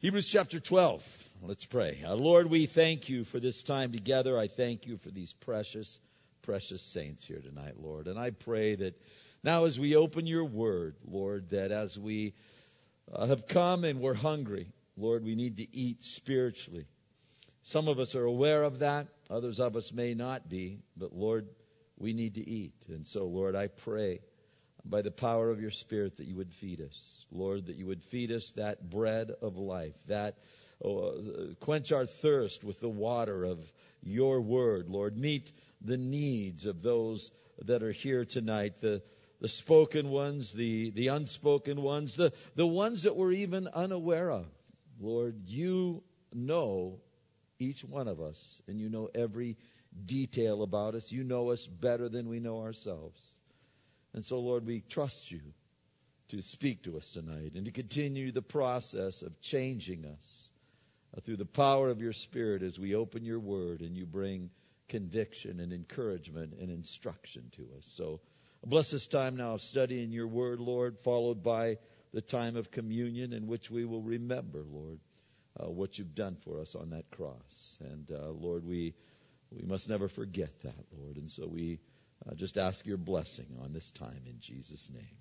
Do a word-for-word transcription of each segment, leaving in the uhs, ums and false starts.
Hebrews chapter twelve. Let's pray. Uh, Lord, we thank you for this time together. I thank you for these precious, precious saints here tonight, Lord. And I pray that now as we open your word, Lord, that as we uh, have come and we're hungry, Lord, we need to eat spiritually. Some of us are aware of that. Others of us may not be. But, Lord, we need to eat. And so, Lord, I pray by the power of your Spirit that you would feed us. Lord, that you would feed us that bread of life, that oh, quench our thirst with the water of your word. Lord, meet the needs of those that are here tonight, the, the spoken ones, the, the unspoken ones, the, the ones that we're even unaware of. Lord, you know each one of us, and you know every detail about us. You know us better than we know ourselves. And so, Lord, we trust you to speak to us tonight and to continue the process of changing us uh, through the power of your Spirit as we open your word and you bring conviction and encouragement and instruction to us. So bless this time now of studying your word, Lord, followed by the time of communion in which we will remember, Lord, uh, what you've done for us on that cross. And, uh, Lord, we we must never forget that, Lord. And so we Uh, just ask your blessing on this time in Jesus' name.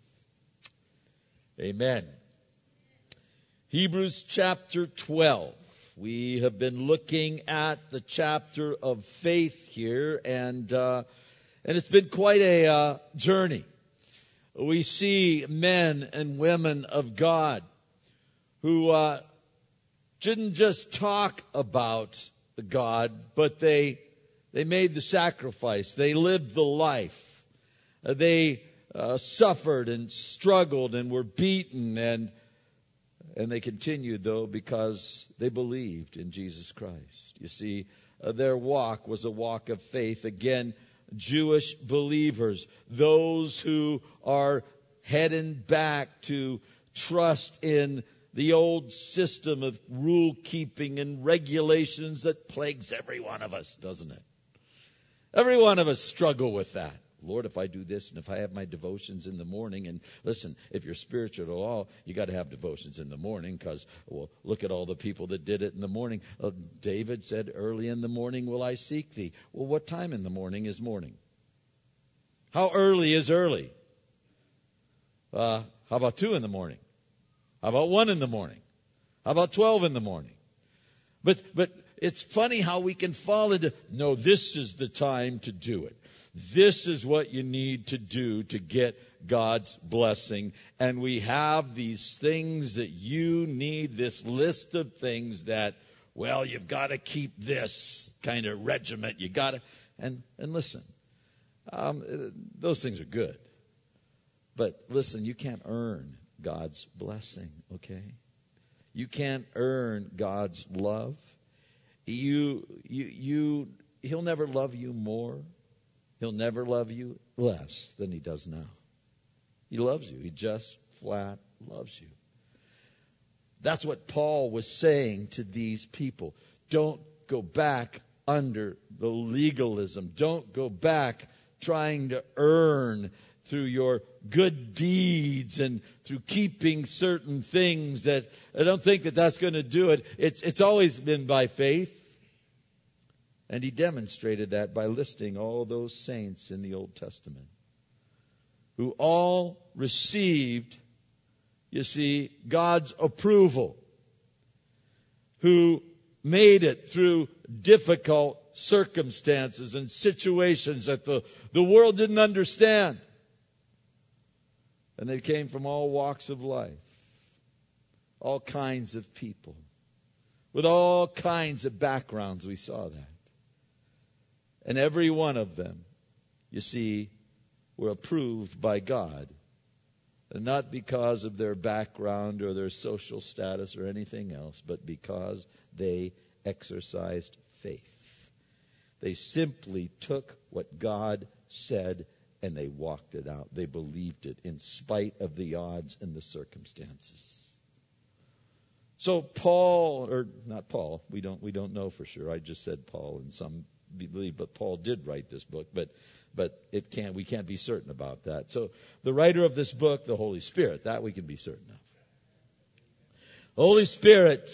Amen. Hebrews chapter twelve. We have been looking at the chapter of faith here, and uh, and it's been quite a uh, journey. We see men and women of God who uh, didn't just talk about God, but they They made the sacrifice. They lived the life. Uh, they uh, suffered and struggled and were beaten. And and they continued, though, because they believed in Jesus Christ. You see, uh, their walk was a walk of faith. Again, Jewish believers, those who are heading back to trust in the old system of rule-keeping and regulations that plagues every one of us, doesn't it? Every one of us struggle with that. Lord, if I do this and if I have my devotions in the morning, and listen, if you're spiritual at all, you got to have devotions in the morning because, well, look at all the people that did it in the morning. Uh, David said, early in the morning will I seek thee. Well, what time in the morning is morning? How early is early? Uh, how about two in the morning? How about one in the morning? How about twelve in the morning? But, but, It's funny how we can fall into, no, this is the time to do it. This is what you need to do to get God's blessing. And we have these things that you need, this list of things that, well, you've got to keep this kind of regiment. You got to, and, and listen, um, those things are good. But listen, you can't earn God's blessing, okay? You can't earn God's love. You, you, you, he'll never love you more. He'll never love you less than he does now. He loves you. He just flat loves you. That's what Paul was saying to these people. Don't go back under the legalism. Don't go back trying to earn through your good deeds and through keeping certain things. That I don't think that that's going to do it. It's it's always been by faith. And he demonstrated that by listing all those saints in the Old Testament who all received, you see, God's approval, who made it through difficult circumstances and situations that the, the world didn't understand. And they came from all walks of life, all kinds of people, with all kinds of backgrounds. We saw that. And every one of them, you see, were approved by God. And not because of their background or their social status or anything else, but because they exercised faith. They simply took what God said and they walked it out. They believed it in spite of the odds and the circumstances. So Paul, or not Paul, we don't we don't know for sure. I just said Paul, and some believe, but Paul did write this book, but but it can't we can't be certain about that. So the writer of this book, the Holy Spirit, that we can be certain of. The Holy Spirit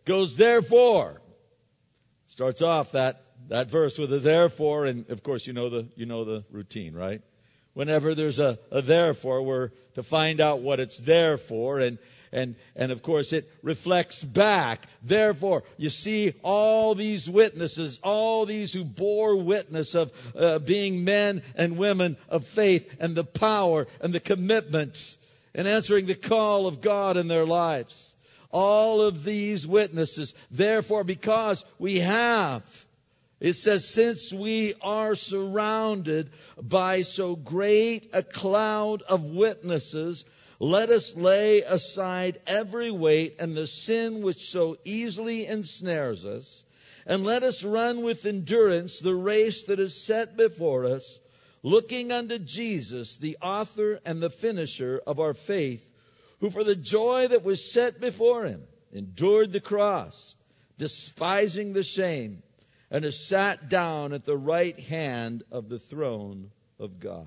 goes, therefore. Starts off that, that verse with a therefore, and of course you know the, you know the routine, right? Whenever there's a, a therefore, we're to find out what it's there for, and, and, and of course it reflects back. Therefore, you see all these witnesses, all these who bore witness of uh, being men and women of faith, and the power and the commitment and answering the call of God in their lives. All of these witnesses, therefore, because we have, it says, since we are surrounded by so great a cloud of witnesses, let us lay aside every weight and the sin which so easily ensnares us, and let us run with endurance the race that is set before us, looking unto Jesus, the author and the finisher of our faith, who for the joy that was set before him endured the cross, despising the shame, and has sat down at the right hand of the throne of God.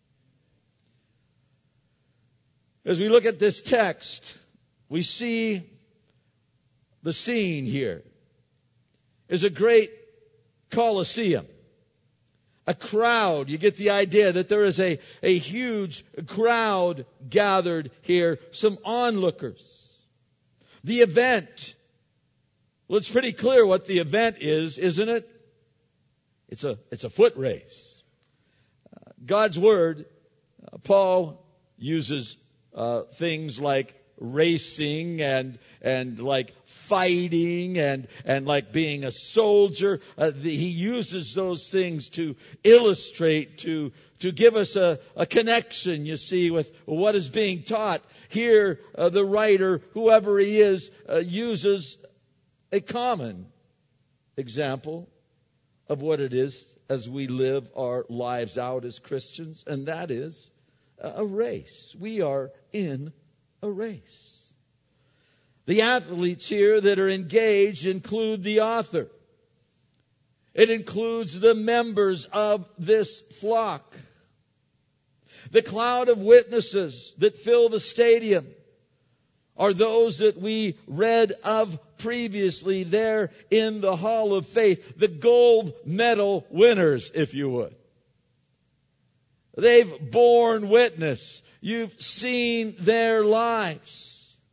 As we look at this text, we see the scene here is a great Colosseum. A crowd. You get the idea that there is a, a huge crowd gathered here. Some onlookers. The event. Well, it's pretty clear what the event is, isn't it? It's a, it's a foot race. Uh, God's Word, uh, Paul uses uh, things like racing and and like fighting and and like being a soldier. Uh, the, he uses those things to illustrate, to to give us a, a connection, you see, with what is being taught. Here, uh, the writer, whoever he is, uh, uses a common example of what it is as we live our lives out as Christians, and that is a race. We are in a race. The athletes here that are engaged include the author. It includes the members of this flock. The cloud of witnesses that fill the stadium are those that we read of previously there in the Hall of Faith. The gold medal winners, if you would. They've borne witness. You've seen their lives.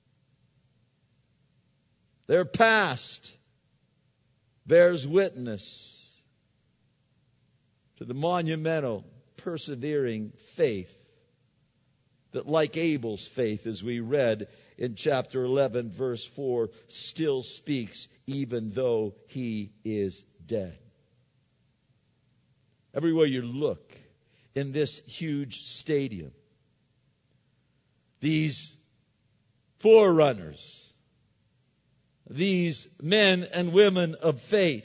Their past bears witness to the monumental, persevering faith that, like Abel's faith, as we read in chapter eleven, verse four, still speaks even though he is dead. Everywhere you look in this huge stadium, these forerunners, these men and women of faith,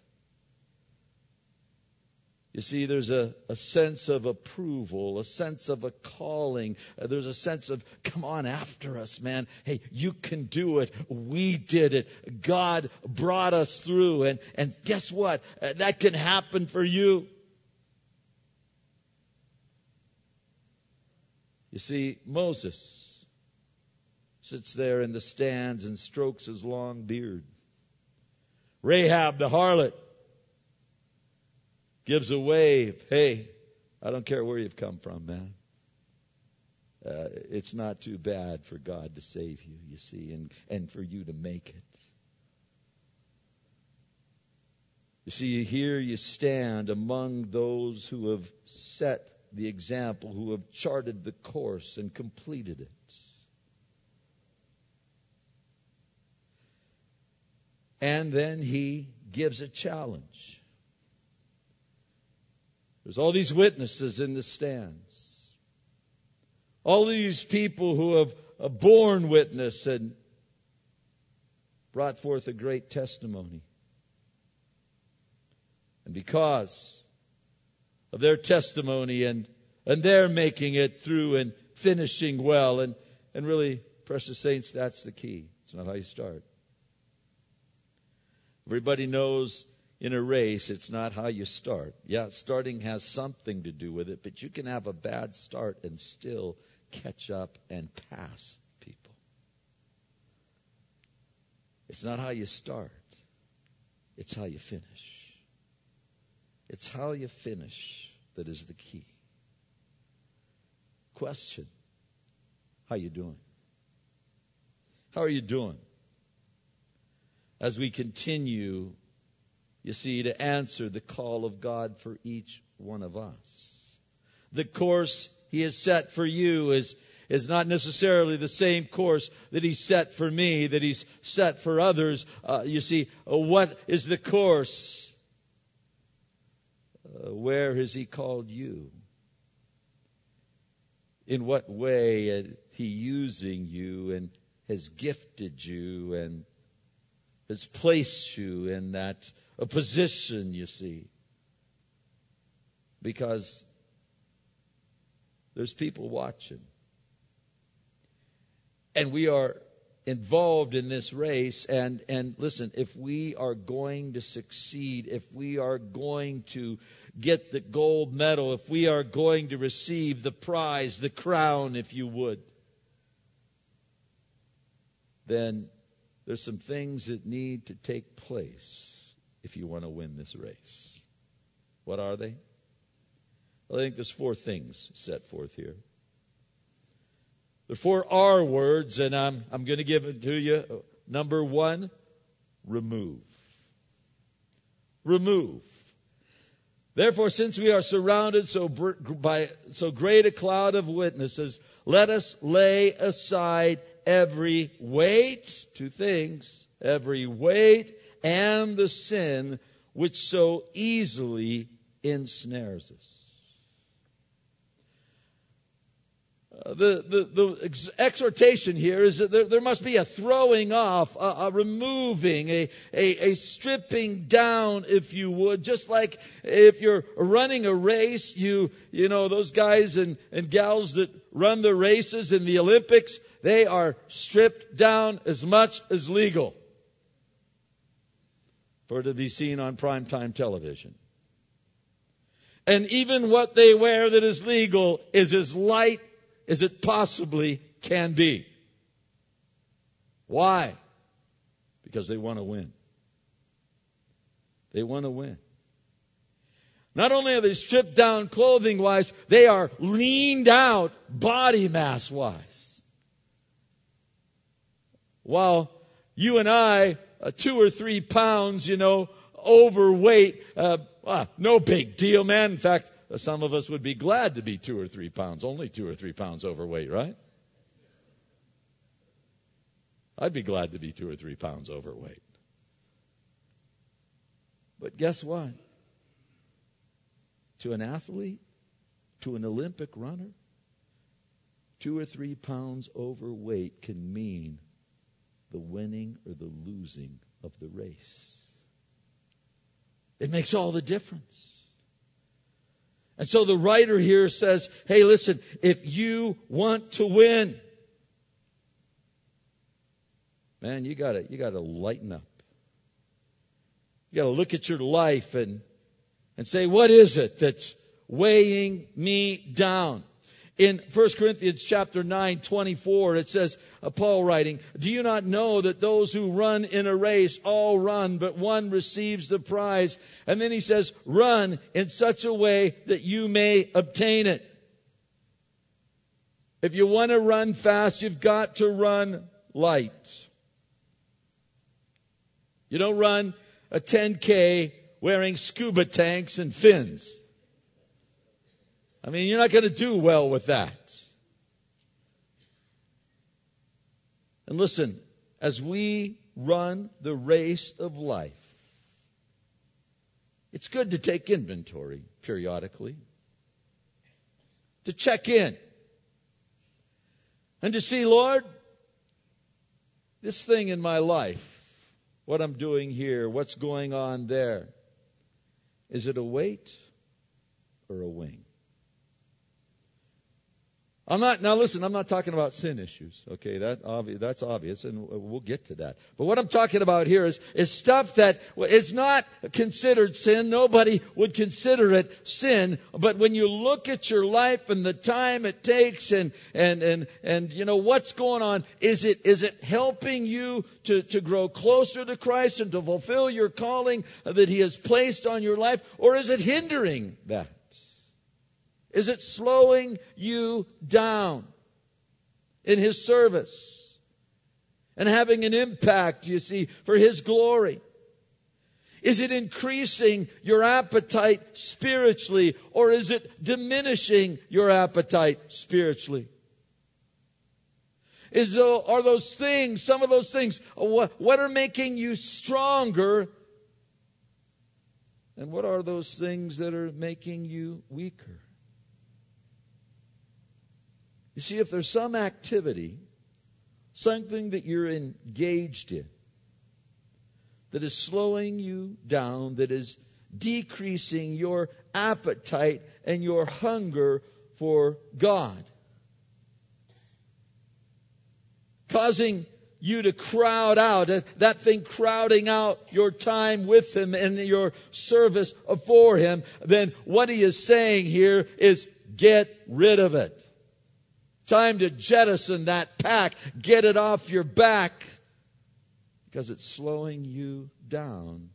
you see, there's a, a sense of approval, a sense of a calling. Uh, there's a sense of, come on after us, man. Hey, you can do it. We did it. God brought us through. And, and guess what? Uh, that can happen for you. You see, Moses sits there in the stands and strokes his long beard. Rahab the harlot gives a wave. Hey, I don't care where you've come from, man. Uh, it's not too bad for God to save you, you see, and, and for you to make it. You see, here you stand among those who have set the example, who have charted the course and completed it. And then he gives a challenge. There's all these witnesses in the stands. All these people who have borne witness and brought forth a great testimony. And because of their testimony and, and their making it through and finishing well, and, and really, precious saints, that's the key. It's not how you start. Everybody knows in a race, it's not how you start. Yeah, starting has something to do with it, but you can have a bad start and still catch up and pass people. It's not how you start. It's how you finish. It's how you finish that is the key. Question. How you doing? How are you doing? As we continue, you see, to answer the call of God for each one of us. The course He has set for you is, is not necessarily the same course that He set for me, that He's set for others. Uh, you see, uh, what is the course? Uh, where has He called you? In what way is He using you and has gifted you and has placed you in that a position, you see? Because there's people watching. And we are involved in this race. And, and listen, if we are going to succeed, if we are going to get the gold medal, if we are going to receive the prize, the crown, if you would, then there's some things that need to take place if you want to win this race. What are they? Well, I think there's four things set forth here. The four R words, and I'm, I'm going to give it to you. Number one, remove. Remove. Therefore, since we are surrounded so br- by so great a cloud of witnesses, let us lay aside every weight, two things, every weight and the sin which so easily ensnares us. Uh, the, the, the ex- exhortation here is that there, there must be a throwing off, a, a removing, a, a, a stripping down, if you would. Just like if you're running a race, you you know, those guys and, and gals that run the races in the Olympics, they are stripped down as much as legal for it to be seen on primetime television. And even what they wear that is legal is as light as it possibly can be. Why? Because they want to win. They want to win. Not only are they stripped down clothing-wise, they are leaned out body mass-wise. While you and I, uh, two or three pounds, you know, overweight, uh, ah, no big deal, man. In fact, some of us would be glad to be two or three pounds, only two or three pounds overweight, right? I'd be glad to be two or three pounds overweight. But guess what? To an athlete, to an Olympic runner, two or three pounds overweight can mean the winning or the losing of the race. It makes all the difference. And so the writer here says, hey, listen, if you want to win, man, you gotta, you gotta lighten up. You gotta look at your life and, and say, what is it that's weighing me down? In First Corinthians chapter nine, twenty-four, it says, uh, Paul writing, do you not know that those who run in a race all run, but one receives the prize? And then he says, run in such a way that you may obtain it. If you want to run fast, you've got to run light. You don't run a ten K wearing scuba tanks and fins. I mean, you're not going to do well with that. And listen, as we run the race of life, it's good to take inventory periodically, to check in, and to see, Lord, this thing in my life, what I'm doing here, what's going on there, is it a weight or a wing? I'm not, now listen, I'm not talking about sin issues, okay? That obvi- that's obvious, and we'll get to that. But what I'm talking about here is, is stuff that is not considered sin. Nobody would consider it sin. But when you look at your life and the time it takes and, and, and, and, you know, what's going on, is it, is it helping you to, to grow closer to Christ and to fulfill your calling that He has placed on your life? Or is it hindering that? Is it slowing you down in His service and having an impact, you see, for His glory? Is it increasing your appetite spiritually, or is it diminishing your appetite spiritually? Is there, are those things, some of those things, what, what are making you stronger? And what are those things that are making you weaker? You see, if there's some activity, something that you're engaged in, that is slowing you down, that is decreasing your appetite and your hunger for God, causing you to crowd out, that thing crowding out your time with Him and your service for Him, then what He is saying here is get rid of it. Time to jettison that pack. Get it off your back. Because it's slowing you down.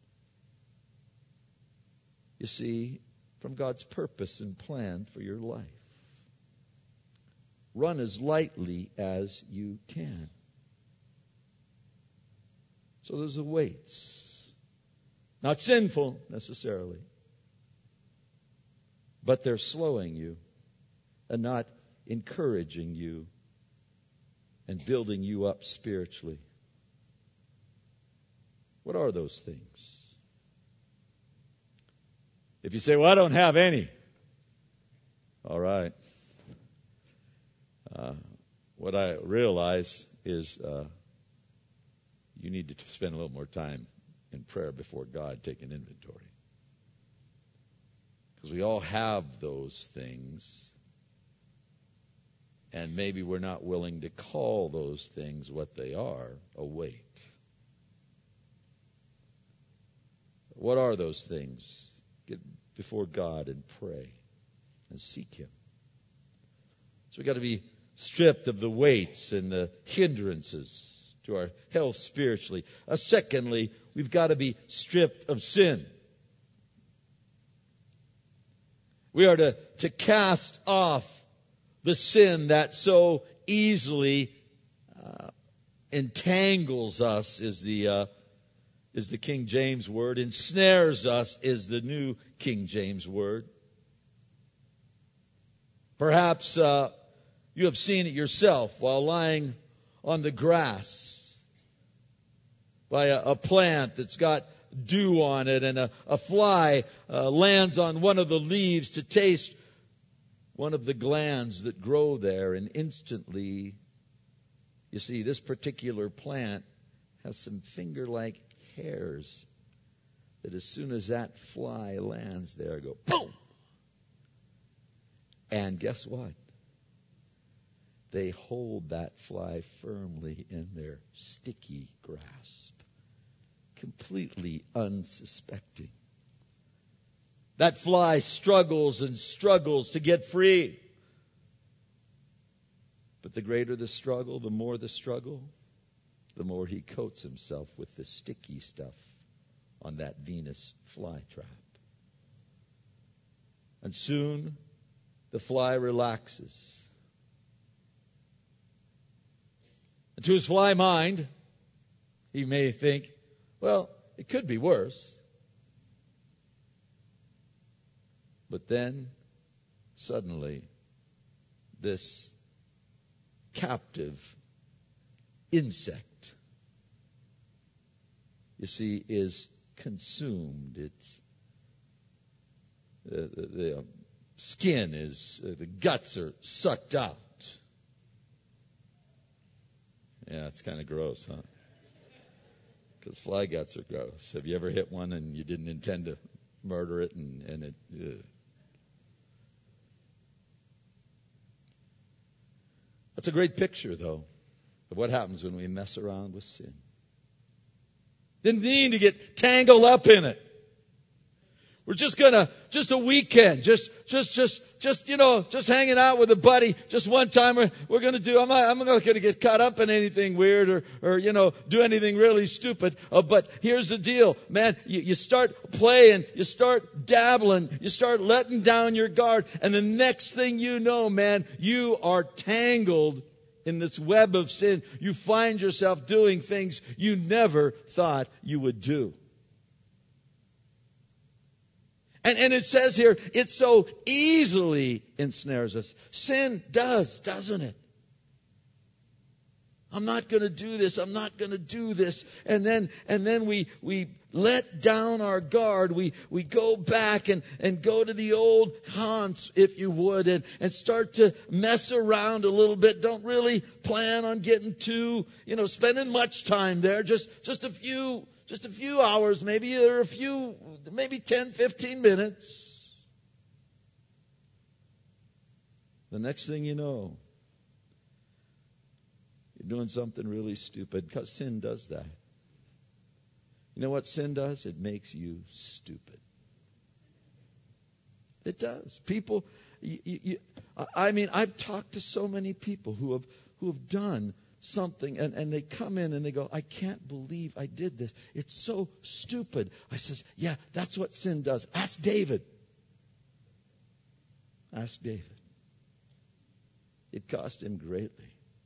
You see, from God's purpose and plan for your life. Run as lightly as you can. So there's the weights. Not sinful necessarily. But they're slowing you and not encouraging you and building you up spiritually. What are those things? If you say, well, I don't have any. All right. Uh, what I realize is uh, you need to spend a little more time in prayer before God, taking inventory. Because we all have those things. And maybe we're not willing to call those things what they are, a weight. What are those things? Get before God and pray and seek Him. So we've got to be stripped of the weights and the hindrances to our health spiritually. Uh, secondly, we've got to be stripped of sin. We are to, to cast off the sin that so easily uh, entangles us is the uh, is the King James word. Ensnares us is the New King James word. Perhaps uh, you have seen it yourself while lying on the grass by a, a plant that's got dew on it, and a, a fly uh, lands on one of the leaves to taste one of the glands that grow there, and instantly, you see, this particular plant has some finger-like hairs that as soon as that fly lands there, go boom! And guess what? They hold that fly firmly in their sticky grasp, completely unsuspecting. That fly struggles and struggles to get free. But the greater the struggle, the more the struggle, the more he coats himself with the sticky stuff on that Venus flytrap. And soon the fly relaxes. And to his fly mind, he may think, well, it could be worse. But then, suddenly, this captive insect, you see, is consumed. It's uh, the, the skin is, uh, the guts are sucked out. Yeah, it's kind of gross, huh? Because fly guts are gross. Have you ever hit one and you didn't intend to murder it, and, and it... Uh, That's a great picture, though, of what happens when we mess around with sin. Didn't mean to get tangled up in it. We're just gonna, just a weekend, just, just, just, just, you know, just hanging out with a buddy, just one time we're, we're gonna do, I'm not, I'm not gonna get caught up in anything weird or, or, you know, do anything really stupid. Uh, but here's the deal, man, you, you start playing, you start dabbling, you start letting down your guard, and the next thing you know, man, you are tangled in this web of sin. You find yourself doing things you never thought you would do. And, and it says here, it so easily ensnares us. Sin does, doesn't it? I'm not going to do this. I'm not going to do this. And then, and then we, we let down our guard. We, we go back and, and go to the old haunts, if you would, and, and start to mess around a little bit. Don't really plan on getting too, you know, spending much time there. Just, just a few, just a few hours, maybe, or a few, maybe ten, fifteen minutes. The next thing you know, you're doing something really stupid, because sin does that. You know what sin does? It makes you stupid. It does. People, you, you, I mean, I've talked to so many people who have who have done something, and, and they come in and they go, I can't believe I did this. It's so stupid. I says, yeah, that's what sin does. Ask David. Ask David. It cost him greatly.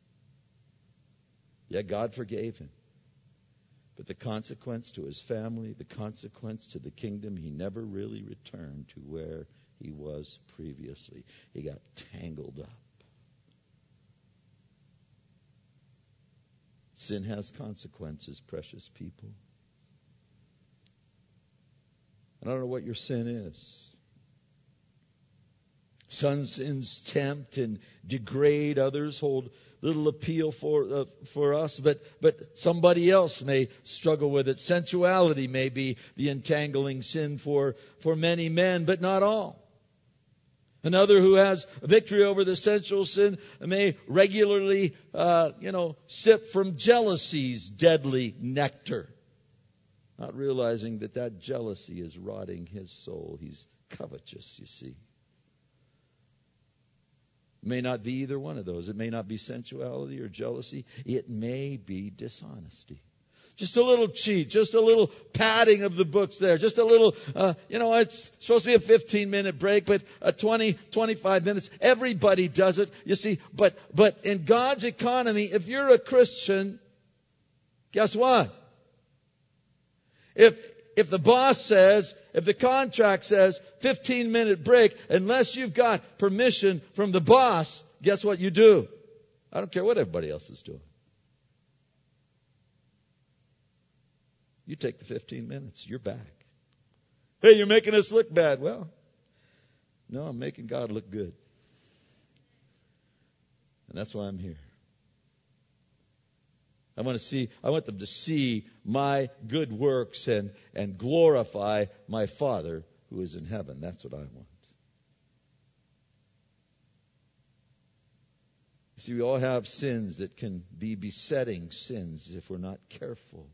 Yeah, God forgave him. But the consequence to his family, the consequence to the kingdom, he never really returned to where he was previously. He got tangled up. Sin has consequences, precious people. I don't know what your sin is. Some sins tempt and degrade others, hold little appeal for uh, for us, but but somebody else may struggle with it. Sensuality may be the entangling sin for for many men, but not all. Another who has victory over the sensual sin may regularly, uh, you know, sip from jealousy's deadly nectar, not realizing that that jealousy is rotting his soul. He's covetous, you see. It may not be either one of those. It may not be sensuality or jealousy. It may be dishonesty. Just a little cheat, just a little padding of the books there, just a little, uh, you know, it's supposed to be a fifteen minute break, but a twenty, twenty-five minutes. Everybody does it, you see. But, but in God's economy, if you're a Christian, guess what? If, if the boss says, if the contract says fifteen minute break, unless you've got permission from the boss, guess what you do? I don't care what everybody else is doing. You take the fifteen minutes. You're back. Hey, you're making us look bad. Well, no, I'm making God look good. And that's why I'm here. I want to see, I want them to see my good works and, and glorify my Father who is in heaven. That's what I want. You see, we all have sins that can be besetting sins if we're not careful.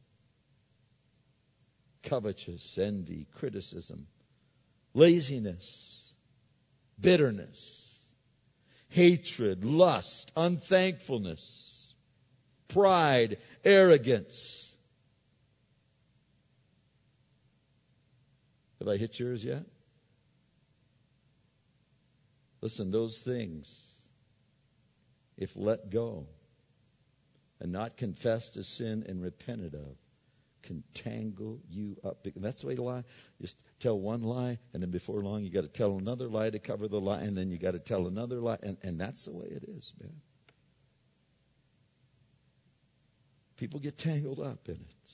Covetous, envy, criticism, laziness, bitterness, hatred, lust, unthankfulness, pride, arrogance. Have I hit yours yet? Listen, those things, if let go and not confessed as sin and repented of, can tangle you up. And that's the way to lie. Just tell one lie, and then before long you got to tell another lie to cover the lie, and then you got to tell another lie, and, and that's the way it is, man. People get tangled up in it.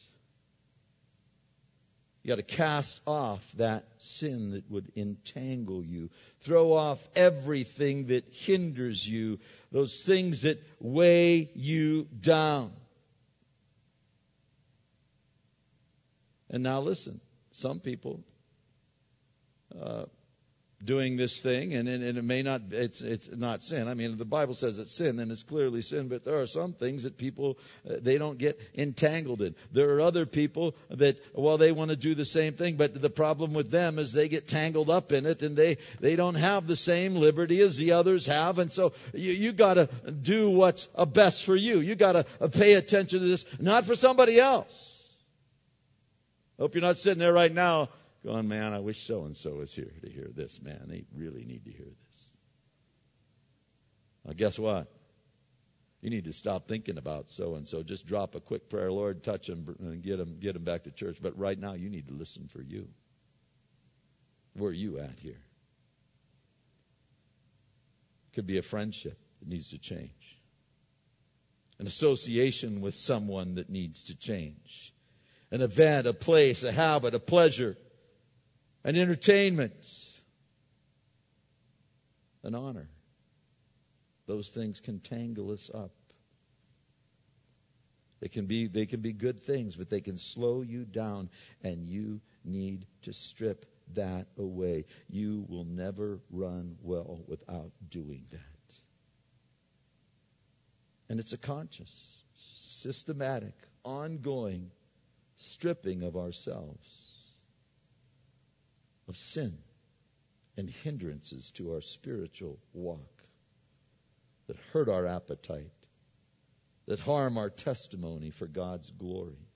You got to cast off that sin that would entangle you. Throw off everything that hinders you, those things that weigh you down. And now listen, some people uh, doing this thing, and, and, and it may not, it's it's not sin. I mean, the Bible says it's sin, then it's clearly sin, but there are some things that people, uh, they don't get entangled in. There are other people that, well, they want to do the same thing, but the problem with them is they get tangled up in it, and they, they don't have the same liberty as the others have, and so you, you gotta do what's uh, best for you. You gotta uh, pay attention to this, not for somebody else. Hope you're not sitting there right now going, man, I wish so-and-so was here to hear this. Man, they really need to hear this. Well, guess what? You need to stop thinking about so-and-so. Just drop a quick prayer. Lord, touch them and get them, get them back to church. But right now, you need to listen for you. Where are you at here? Could be a friendship that needs to change. An association with someone that needs to change. An event, a place, a habit, a pleasure. An entertainment, an honor. Those things can tangle us up. They can be, they can be good things, but they can slow you down, and you need to strip that away. You will never run well without doing that. And it's a conscious, systematic, ongoing stripping of ourselves, of sin and hindrances to our spiritual walk that hurt our appetite, that harm our testimony for God's glory.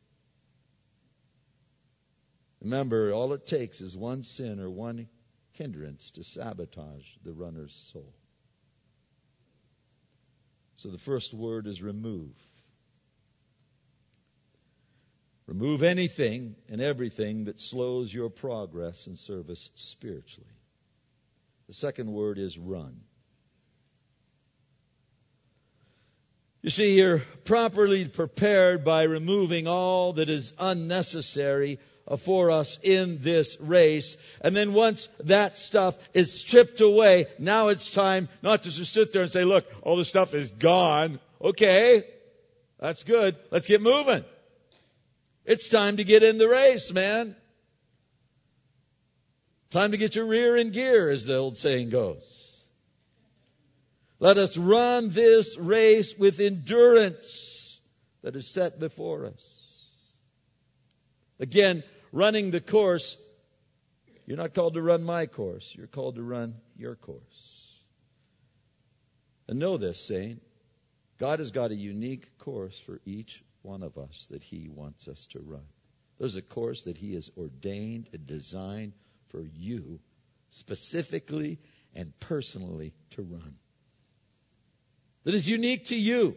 Remember, all it takes is one sin or one hindrance to sabotage the runner's soul. So the first word is remove. Remove anything and everything that slows your progress and service spiritually. The second word is run. You see, you're properly prepared by removing all that is unnecessary for us in this race. And then once that stuff is stripped away, now it's time not to just sit there and say, look, all the stuff is gone. Okay, that's good. Let's get moving. It's time to get in the race, man. Time to get your rear in gear, as the old saying goes. Let us run this race with endurance that is set before us. Again, running the course, you're not called to run my course. You're called to run your course. And know this, saint. God has got a unique course for each one of us that He wants us to run. There's a course that He has ordained and designed for you specifically and personally to run. That is unique to you.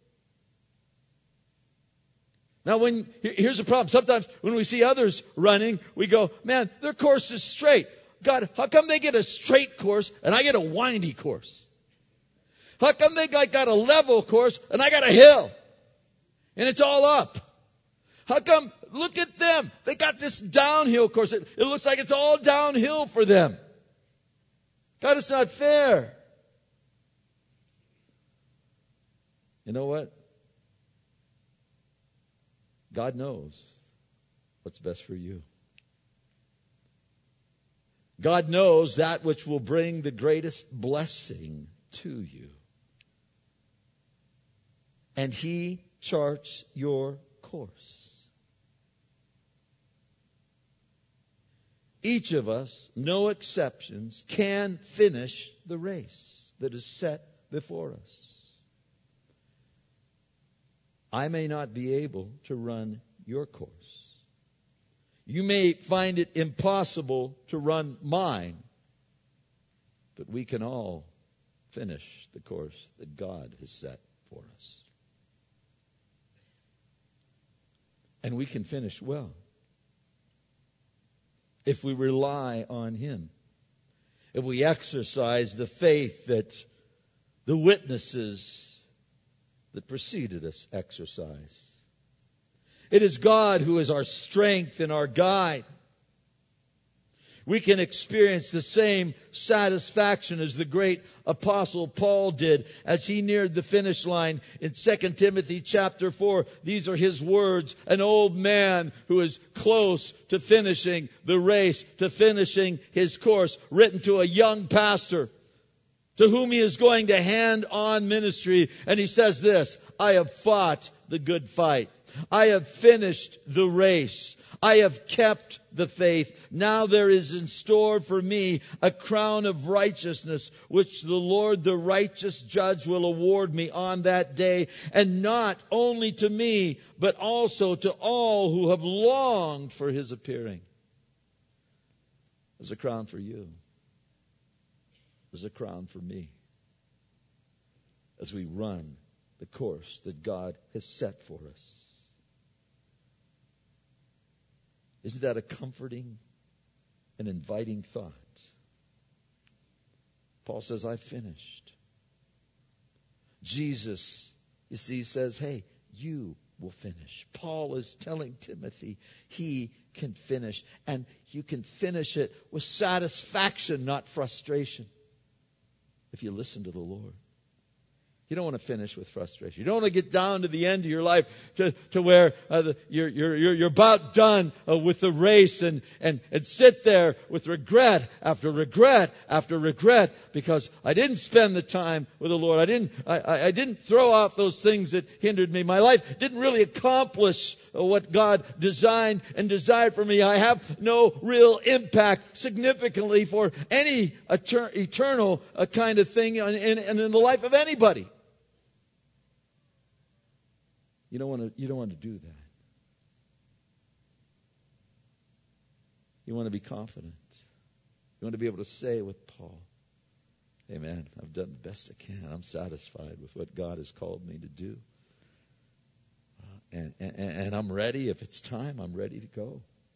Now, when here's the problem. Sometimes when we see others running, we go, man, their course is straight. God, how come they get a straight course and I get a windy course? How come they got a level course and I got a hill? And it's all up. How come, look at them. They got this downhill course. It, it looks like it's all downhill for them. God, it's not fair. You know what? God knows what's best for you. God knows that which will bring the greatest blessing to you. And He charts your course. Each of us, no exceptions, can finish the race that is set before us. I may not be able to run your course. You may find it impossible to run mine, but we can all finish the course that God has set for us. And we can finish well if we rely on Him. If we exercise the faith that the witnesses that preceded us exercise. It is God who is our strength and our guide. We can experience the same satisfaction as the great apostle Paul did as he neared the finish line in Second Timothy chapter four. These are his words. An old man who is close to finishing the race, to finishing his course, written to a young pastor to whom he is going to hand on ministry. And he says this, I have fought the good fight. I have finished the race. I have kept the faith. Now there is in store for me a crown of righteousness, which the Lord, the righteous judge, will award me on that day. And not only to me, but also to all who have longed for his appearing. There's a crown for you. There's a crown for me. As we run the course that God has set for us. Isn't that a comforting and inviting thought? Paul says, I've finished. Jesus, you see, says, hey, you will finish. Paul is telling Timothy he can finish. And you can finish it with satisfaction, not frustration, if you listen to the Lord. You don't want to finish with frustration. You don't want to get down to the end of your life to, to where uh, the, you're, you're, you're, you're about done uh, with the race and, and, and sit there with regret after regret after regret because I didn't spend the time with the Lord. I didn't, I, I, I didn't throw off those things that hindered me. My life didn't really accomplish uh, what God designed and desired for me. I have no real impact significantly for any etern- eternal uh, kind of thing in, in, in the life of anybody. You don't want to, you don't want to do that. You want to be confident. You want to be able to say with Paul, Amen, I've done the best I can. I'm satisfied with what God has called me to do. Uh, and, and, and I'm ready. If it's time, I'm ready to go.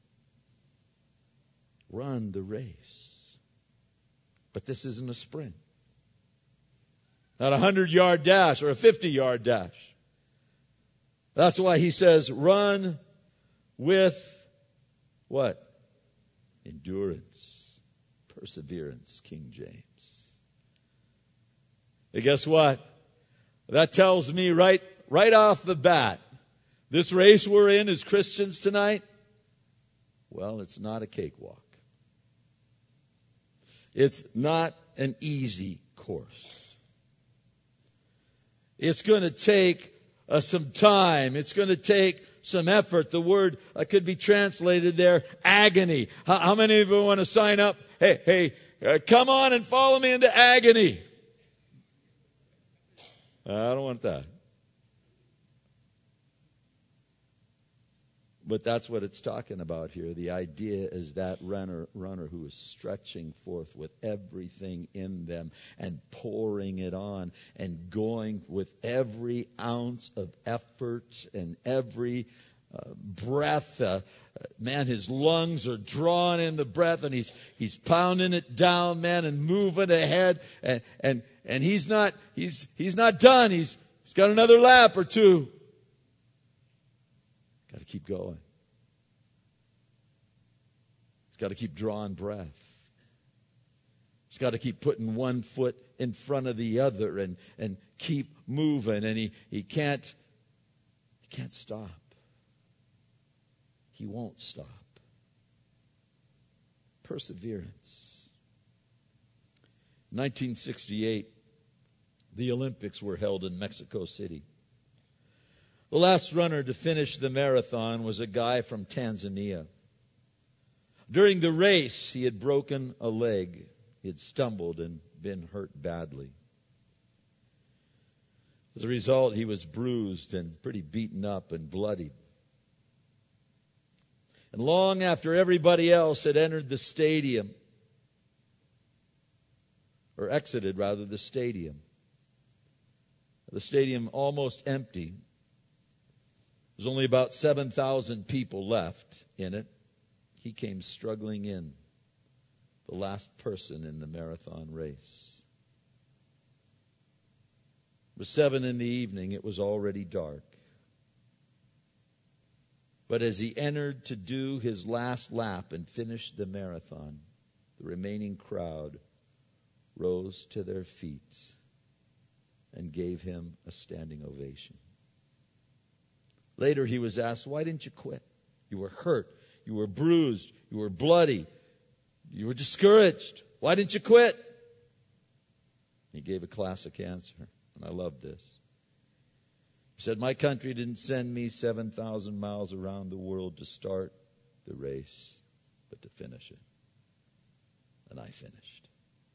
Run the race. But this isn't a sprint. Not a hundred-yard dash or a fifty-yard dash. That's why he says, run with what? Endurance. Perseverance, King James. And guess what? That tells me right, right off the bat, this race we're in as Christians tonight, well, it's not a cakewalk. It's not an easy course. It's going to take Uh, some time. It's going to take some effort. The word uh, could be translated there, agony. How, how many of you want to sign up? Hey, hey, uh, come on and follow me into agony. Uh, I don't want that. But that's what it's talking about here. The idea is that runner, runner who is stretching forth with everything in them and pouring it on and going with every ounce of effort and every uh, breath. Uh, man, his lungs are drawing in the breath and he's he's pounding it down, man, and moving ahead. And and and he's not he's he's not done. He's he's got another lap or two. Got to keep going. He's got to keep drawing breath. He's got to keep putting one foot in front of the other and, and keep moving. And he, he can't he can't stop. He won't stop. Perseverance. nineteen sixty-eight, the Olympics were held in Mexico City. The last runner to finish the marathon was a guy from Tanzania. During the race, he had broken a leg. He had stumbled and been hurt badly. As a result, he was bruised and pretty beaten up and bloodied. And long after everybody else had entered the stadium, or exited rather the stadium, the stadium almost empty. There's only about seven thousand people left in it. He came struggling in, the last person in the marathon race. It was seven in the evening. It was already dark. But as he entered to do his last lap and finish the marathon, the remaining crowd rose to their feet and gave him a standing ovation. Later he was asked, why didn't you quit? You were hurt. You were bruised. You were bloody. You were discouraged. Why didn't you quit? He gave a classic answer, and I love this. He said, my country didn't send me seven thousand miles around the world to start the race, but to finish it. And I finished.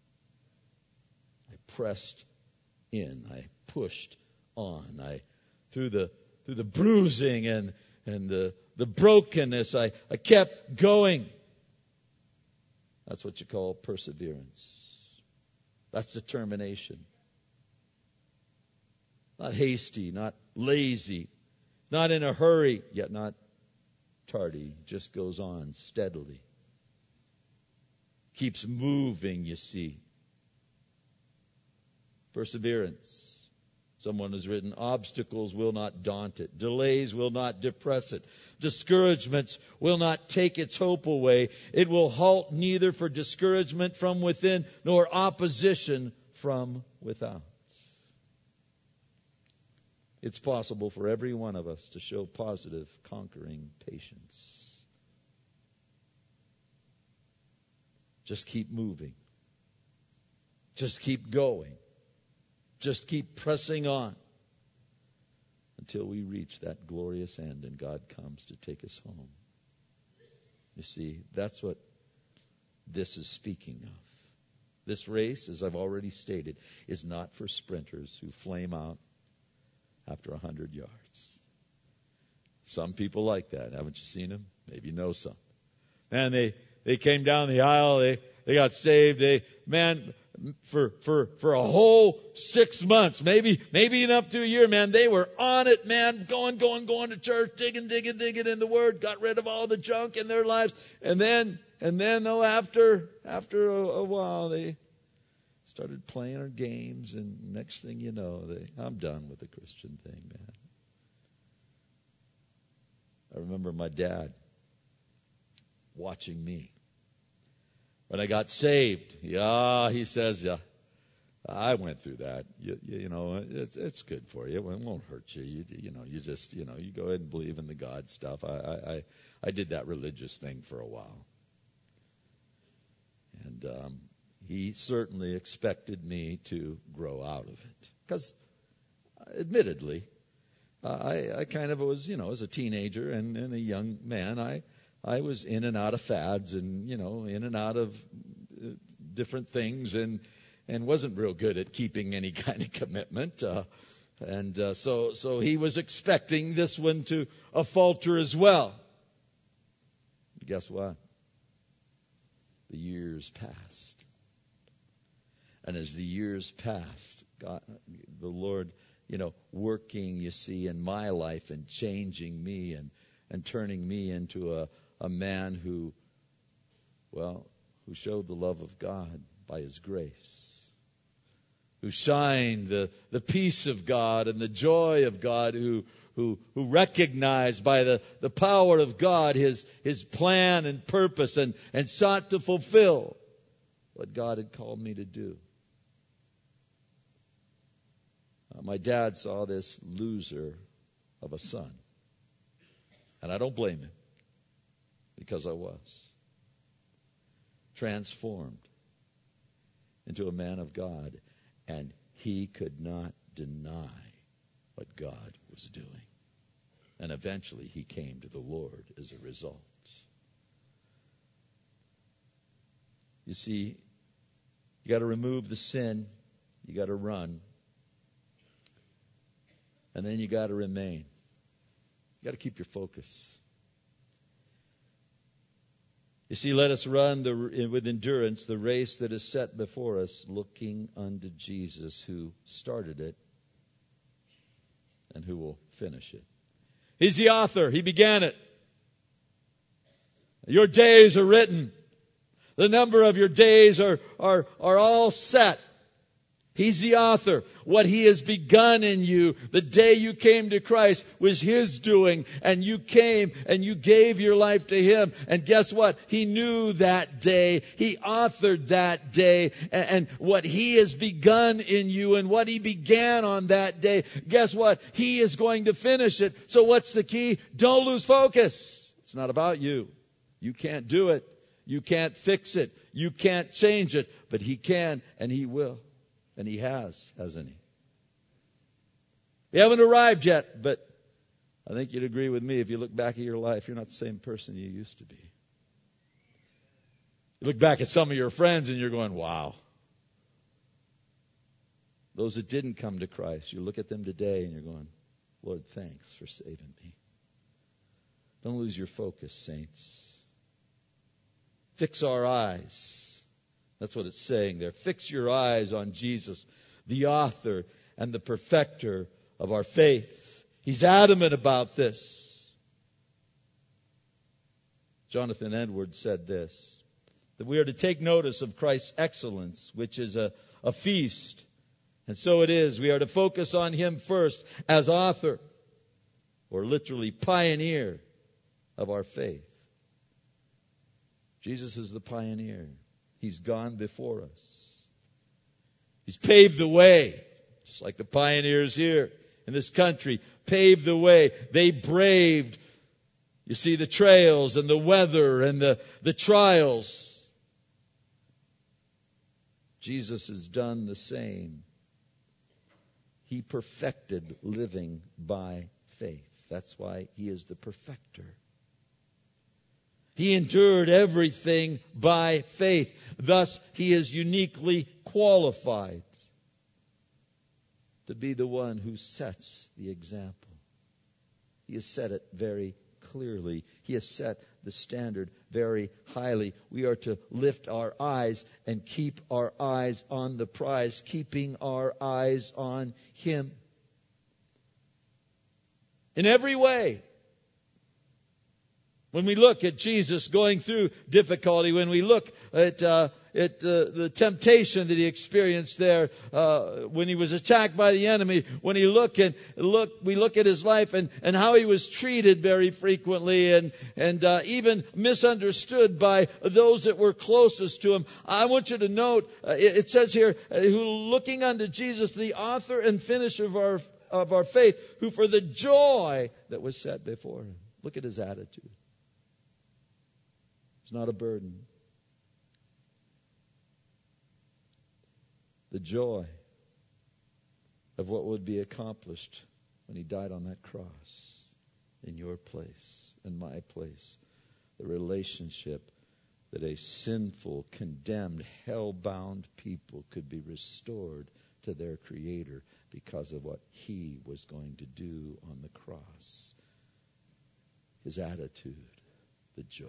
I pressed in. I pushed on. I through the through the bruising and and the the brokenness, I, I kept going. That's what you call perseverance. That's determination. Not hasty, not lazy, not in a hurry, yet not tardy. Just goes on steadily. Keeps moving, you see. Perseverance. Someone has written, obstacles will not daunt it. Delays will not depress it. Discouragements will not take its hope away. It will halt neither for discouragement from within nor opposition from without. It's possible for every one of us to show positive, conquering patience. Just keep moving. Just keep going. Just keep pressing on until we reach that glorious end and God comes to take us home. You see, that's what this is speaking of. This race, as I've already stated, is not for sprinters who flame out after a hundred yards. Some people like that. Haven't you seen them? Maybe you know some. Man, they, they came down the aisle. They, they got saved. They, man, for, for, for a whole six months, maybe, maybe even up to a year, man, they were on it, man, going, going, going to church, digging, digging, digging in the Word, got rid of all the junk in their lives. And then, and then, though, after, after a, a while, they started playing our games, and next thing you know, they, I'm done with the Christian thing, man. I remember my dad watching me. When I got saved, yeah, he says, yeah, I went through that. You, you, you know, it's, it's good for you. It won't hurt you. You, you know, you just, you know, you go ahead and believe in the God stuff. I, I, I, I did that religious thing for a while. And um, he certainly expected me to grow out of it. Because, admittedly, uh, I, I kind of was, you know, as a teenager and, and a young man, I I was in and out of fads and, you know, in and out of uh, different things and and wasn't real good at keeping any kind of commitment. Uh, and uh, so so he was expecting this one to uh, falter as well. Guess what? The years passed. And as the years passed, God, the Lord, you know, working, you see, in my life and changing me and, and turning me into a A man who, well, who showed the love of God by His grace, who shined the, the peace of God and the joy of God, who who who recognized by the, the power of God His His plan and purpose and, and sought to fulfill what God had called me to do. Uh, my dad saw this loser of a son, and I don't blame him. Because I was transformed into a man of God, and he could not deny what God was doing. And eventually he came to the Lord as a result. You see, you got to remove the sin, you got to run, and then you got to remain. You got to keep your focus. You see, let us run the, with endurance the race that is set before us, looking unto Jesus, who started it and who will finish it. He's the author. He began it. Your days are written. The number of your days are, are, are all set. He's the author. What He has begun in you, the day you came to Christ, was His doing. And you came and you gave your life to Him. And guess what? He knew that day. He authored that day. And what He has begun in you and what He began on that day, guess what? He is going to finish it. So what's the key? Don't lose focus. It's not about you. You can't do it. You can't fix it. You can't change it. But He can and He will. And He has, hasn't He? You haven't arrived yet, but I think you'd agree with me. If you look back at your life, you're not the same person you used to be. You look back at some of your friends and you're going, wow. Those that didn't come to Christ, you look at them today and you're going, Lord, thanks for saving me. Don't lose your focus, saints. Fix our eyes. That's what it's saying there. Fix your eyes on Jesus, the author and the perfecter of our faith. He's adamant about this. Jonathan Edwards said this, that we are to take notice of Christ's excellence, which is a, a feast. And so it is. We are to focus on Him first as author, or literally pioneer of our faith. Jesus is the pioneer. He's gone before us. He's paved the way, just like the pioneers here in this country paved the way. They braved, you see, the trails and the weather and the, the trials. Jesus has done the same. He perfected living by faith. That's why He is the perfecter. He endured everything by faith. Thus, He is uniquely qualified to be the one who sets the example. He has set it very clearly. He has set the standard very highly. We are to lift our eyes and keep our eyes on the prize, keeping our eyes on Him. In every way. When we look at Jesus going through difficulty, when we look at uh, at uh, the temptation that He experienced there, uh, when He was attacked by the enemy, when He look and look, we look at His life and, and how He was treated very frequently and and uh, even misunderstood by those that were closest to Him. I want you to note uh, it, it says here, uh, who looking unto Jesus, the author and finisher of our of our faith, who for the joy that was set before Him. Look at His attitude. It's not a burden. The joy of what would be accomplished when He died on that cross in your place, in my place. The relationship that a sinful, condemned, hell-bound people could be restored to their Creator because of what He was going to do on the cross. His attitude, the joy.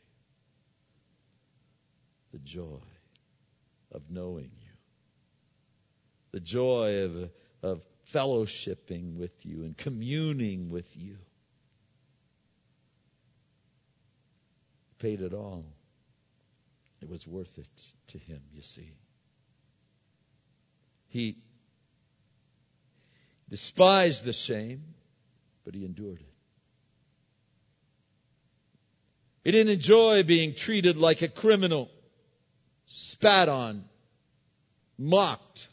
The joy of knowing You. The joy of, of fellowshipping with You and communing with You. Paid it all. It was worth it to Him, you see. He despised the shame, but He endured it. He didn't enjoy being treated like a criminal, spat on, mocked.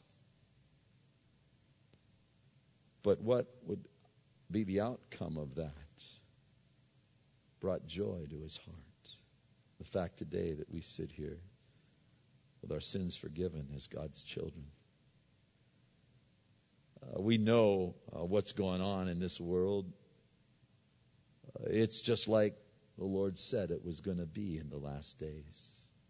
But what would be the outcome of that? Brought joy to His heart. The fact today that we sit here with our sins forgiven as God's children. Uh, we know uh, what's going on in this world. Uh, it's just like the Lord said it was going to be in the last days.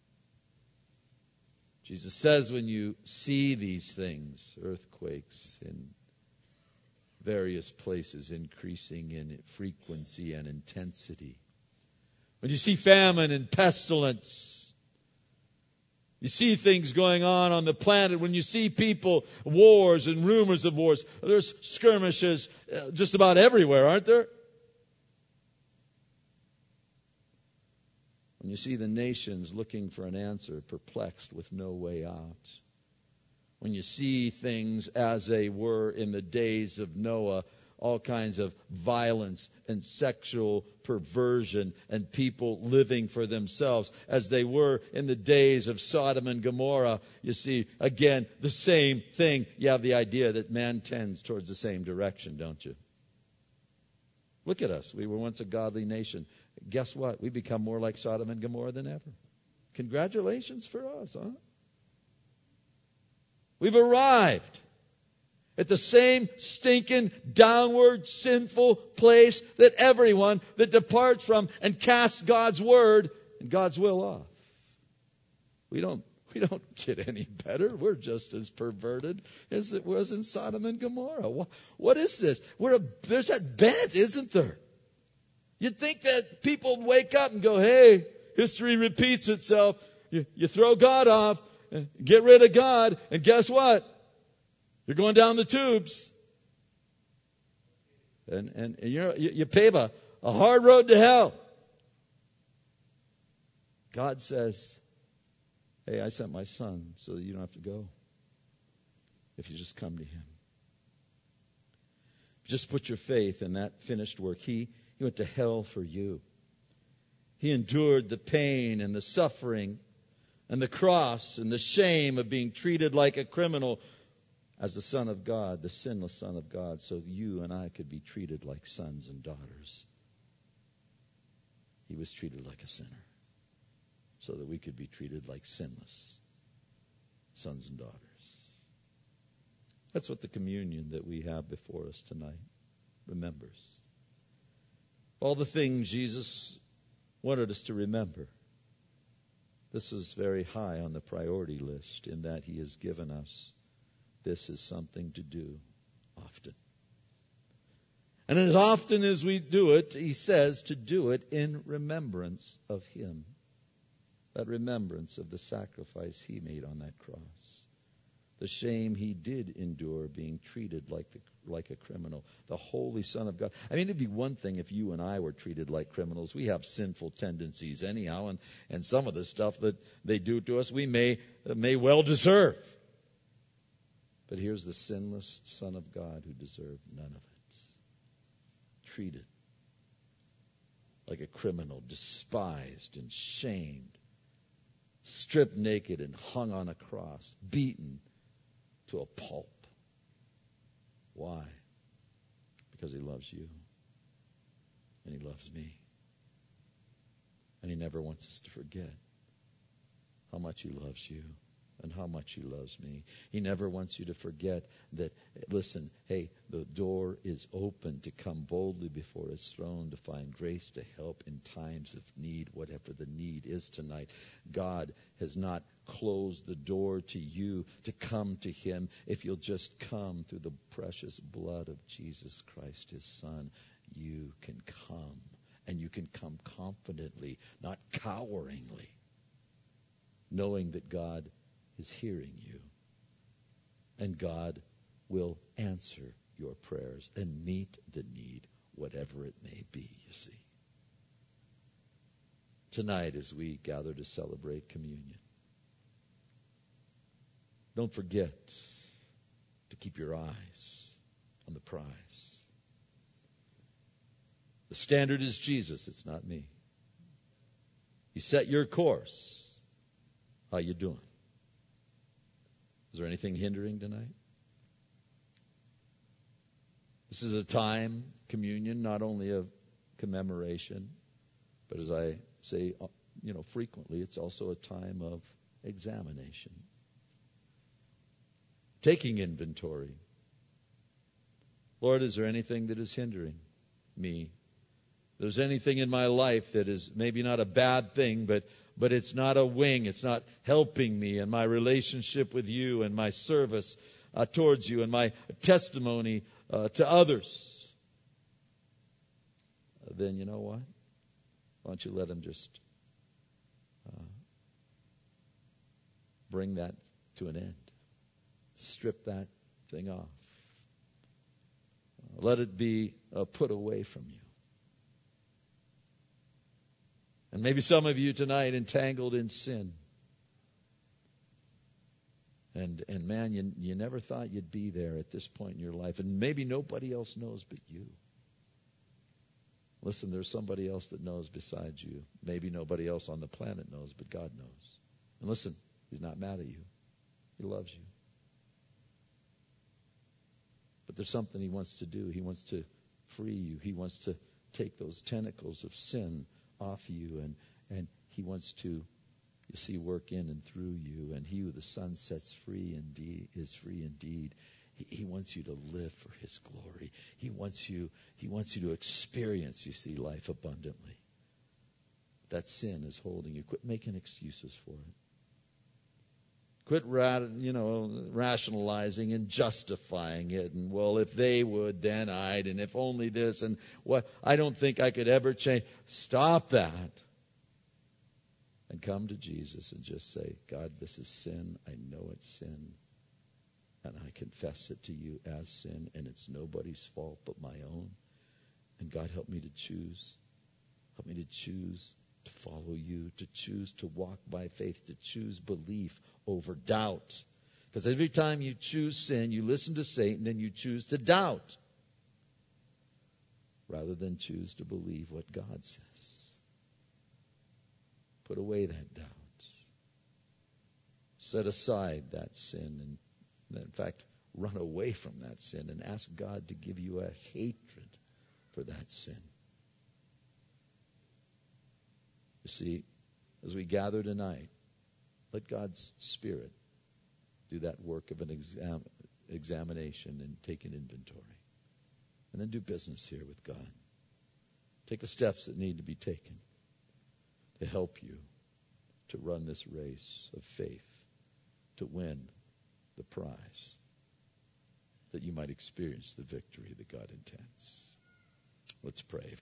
Jesus says when you see these things, earthquakes in various places increasing in frequency and intensity, when you see famine and pestilence, you see things going on on the planet, when you see people, wars and rumors of wars, there's skirmishes just about everywhere, aren't there? When you see the nations looking for an answer, perplexed with no way out. when you see things as they were in the days of Noah, all kinds of violence and sexual perversion and people living for themselves as they were in the days of Sodom and Gomorrah. You see, again, the same thing. You have the idea that man tends towards the same direction, don't you? Look at us. We were once a godly nation. Guess what? We become more like Sodom and Gomorrah than ever. Congratulations for us, huh? We've arrived at the same stinking, downward, sinful place that everyone that departs from and casts God's word and God's will off. We don't, we don't get any better. We're just as perverted as it was in Sodom and Gomorrah. What, what is this? We're a, there's that bent, isn't there? You'd think that people would wake up and go, hey, history repeats itself. You, you throw God off, get rid of God, and guess what? You're going down the tubes. And, and, and you're, you, you pave a, a hard road to hell. God says, hey, I sent my son so that you don't have to go. If you just come to him. Just put your faith in that finished work. He, he went to hell for you. He endured the pain and the suffering and the cross and the shame of being treated like a criminal as the Son of God, the sinless Son of God, so you and I could be treated like sons and daughters. He was treated like a sinner so that we could be treated like sinless sons and daughters. That's what the communion that we have before us tonight remembers. All the things Jesus wanted us to remember. This is very high on the priority list in that he has given us this is something to do often. And as often as we do it, he says to do it in remembrance of him. That remembrance of the sacrifice he made on that cross. The shame he did endure being treated like the, like a criminal. The holy Son of God. I mean, it'd be one thing if you and I were treated like criminals. We have sinful tendencies anyhow, and, and some of the stuff that they do to us we may, may well deserve. But here's the sinless Son of God who deserved none of it. Treated like a criminal, despised and shamed, stripped naked and hung on a cross, beaten to a pulp. Why? Because he loves you. And he loves me. And he never wants us to forget how much he loves you. And how much he loves me. He never wants you to forget that, listen, hey, the door is open to come boldly before his throne to find grace to help in times of need, whatever the need is tonight. God has not closed the door to you to come to him. If you'll just come through the precious blood of Jesus Christ, his Son, you can come. And you can come confidently, not coweringly, knowing that God is hearing you. And God will answer your prayers and meet the need, whatever it may be, you see. Tonight, as we gather to celebrate communion, don't forget to keep your eyes on the prize. The standard is Jesus, it's not me. You set your course. How you doing? Is there anything hindering tonight? This is a time, communion, not only of commemoration, but as I say, you know, frequently, it's also a time of examination. Taking inventory. Lord, is there anything that is hindering me? If there's anything in my life that is maybe not a bad thing, but But it's not a wing. It's not helping me in my relationship with you and my service uh, towards you and my testimony uh, to others. Uh, then you know what? Why don't you let him just uh, bring that to an end. Strip that thing off. Uh, let it be uh, put away from you. And maybe some of you tonight entangled in sin. And and man, you you never thought you'd be there at this point in your life, and maybe nobody else knows but you. Listen, there's somebody else that knows besides you. Maybe nobody else on the planet knows, but God knows. And listen, He's not mad at you. He loves you. But there's something He wants to do. He wants to free you. He wants to take those tentacles of sin off you, and and He wants to, you see, work in and through you. And He who the Son sets free indeed is free indeed. He, he wants you to live for His glory. He wants you. He wants you to experience, you see, life abundantly. That sin is holding you. Quit making excuses for it. Quit, you know, rationalizing and justifying it. And, well, if they would, then I'd. And if only this. And what? I don't think I could ever change. Stop that. And come to Jesus and just say, God, this is sin. I know it's sin. And I confess it to you as sin. And it's nobody's fault but my own. And God, help me to choose. Help me to choose to follow you, to choose to walk by faith, to choose belief over doubt. Because every time you choose sin, you listen to Satan and you choose to doubt rather than choose to believe what God says. Put away that doubt. Set aside that sin, and in fact, run away from that sin and ask God to give you a hatred for that sin. You see, as we gather tonight, let God's Spirit do that work of an exam- examination and take an inventory. And then do business here with God. Take the steps that need to be taken to help you to run this race of faith, to win the prize, that you might experience the victory that God intends. Let's pray.